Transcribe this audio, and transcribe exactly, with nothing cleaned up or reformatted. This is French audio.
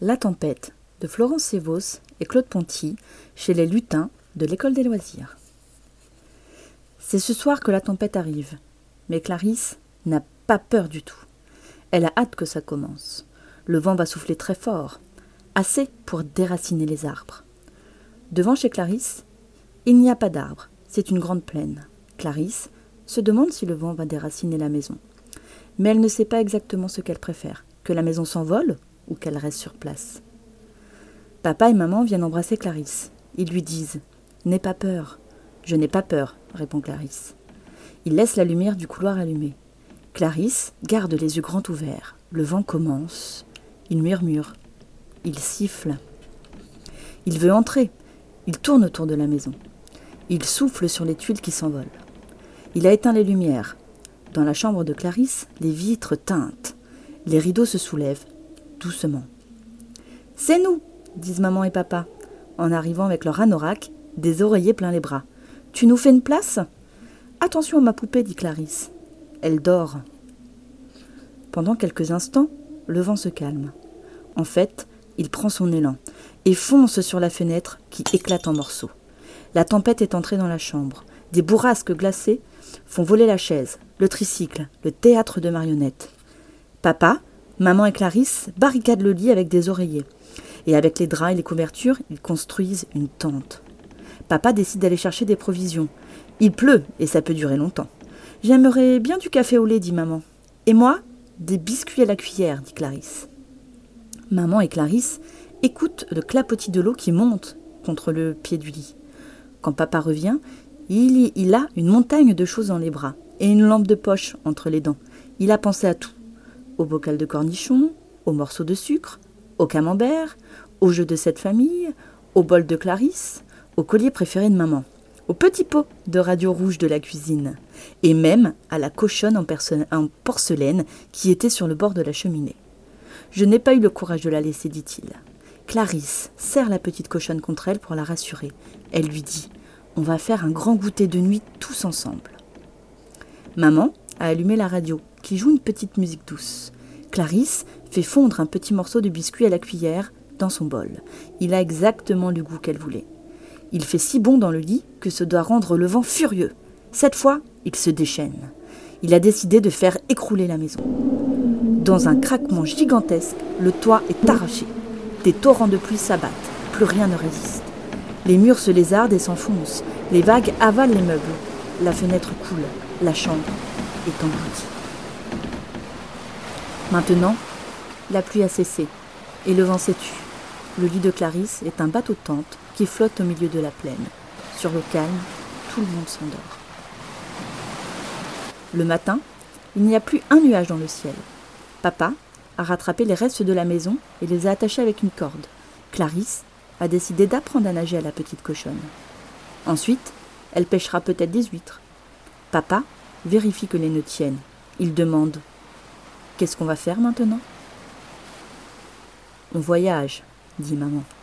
La tempête de Florence Sévos et Claude Ponty chez les lutins de l'école des loisirs. C'est ce soir que la tempête arrive, mais Clarisse n'a pas peur du tout. Elle a hâte que ça commence. Le vent va souffler très fort, assez pour déraciner les arbres. Devant chez Clarisse, il n'y a pas d'arbre, c'est une grande plaine. Clarisse se demande si le vent va déraciner la maison. Mais elle ne sait pas exactement ce qu'elle préfère, que la maison s'envole ou qu'elle reste sur place. Papa et maman viennent embrasser Clarisse. Ils lui disent « N'aie pas peur ». « Je n'ai pas peur », répond Clarisse. Ils laissent la lumière du couloir allumée. Clarisse garde les yeux grands ouverts. Le vent commence. Il murmure. Il siffle. Il veut entrer. Il tourne autour de la maison. Il souffle sur les tuiles qui s'envolent. Il a éteint les lumières. Dans la chambre de Clarisse, les vitres tintent. Les rideaux se soulèvent, doucement. « C'est nous !» disent maman et papa, en arrivant avec leur anorak, des oreillers plein les bras. « Tu nous fais une place ?»« Attention à ma poupée, dit Clarisse. Elle dort. » Pendant quelques instants, le vent se calme. En fait, il prend son élan et fonce sur la fenêtre qui éclate en morceaux. La tempête est entrée dans la chambre. Des bourrasques glacées font voler la chaise, le tricycle, le théâtre de marionnettes. Papa, maman et Clarisse barricadent le lit avec des oreillers. Et avec les draps et les couvertures, ils construisent une tente. Papa décide d'aller chercher des provisions. Il pleut et ça peut durer longtemps. « J'aimerais bien du café au lait, dit maman. Et moi, des biscuits à la cuillère, dit Clarisse. Maman et Clarisse écoutent le clapotis de l'eau qui monte contre le pied du lit. Quand papa revient, il, il a une montagne de choses dans les bras et une lampe de poche entre les dents. Il a pensé à tout. Au bocal de cornichons, aux morceaux de sucre, au camembert, au jeu de cette famille, au bol de Clarisse, au collier préféré de maman, au petit pot de radio rouge de la cuisine, et même à la cochonne en, perso- en porcelaine qui était sur le bord de la cheminée. « Je n'ai pas eu le courage de la laisser, dit-il. » Clarisse serre la petite cochonne contre elle pour la rassurer. Elle lui dit « On va faire un grand goûter de nuit tous ensemble. » Maman a allumé la radio, qui joue une petite musique douce. Clarisse fait fondre un petit morceau de biscuit à la cuillère dans son bol. Il a exactement le goût qu'elle voulait. Il fait si bon dans le lit que ça doit rendre le vent furieux. Cette fois, il se déchaîne. Il a décidé de faire écrouler la maison. Dans un craquement gigantesque, le toit est arraché. Des torrents de pluie s'abattent. Plus rien ne résiste. Les murs se lézardent et s'enfoncent. Les vagues avalent les meubles. La fenêtre coule. La chambre est engloutie. Maintenant, la pluie a cessé et le vent s'est tu. Le lit de Clarisse est un bateau de tente qui flotte au milieu de la plaine. Sur le calme, tout le monde s'endort. Le matin, il n'y a plus un nuage dans le ciel. Papa a rattrapé les restes de la maison et les a attachés avec une corde. Clarisse a décidé d'apprendre à nager à la petite cochonne. Ensuite, elle pêchera peut-être des huîtres. Papa vérifie que les nœuds tiennent. Il demande « Qu'est-ce qu'on va faire maintenant ?» « On voyage, dit maman.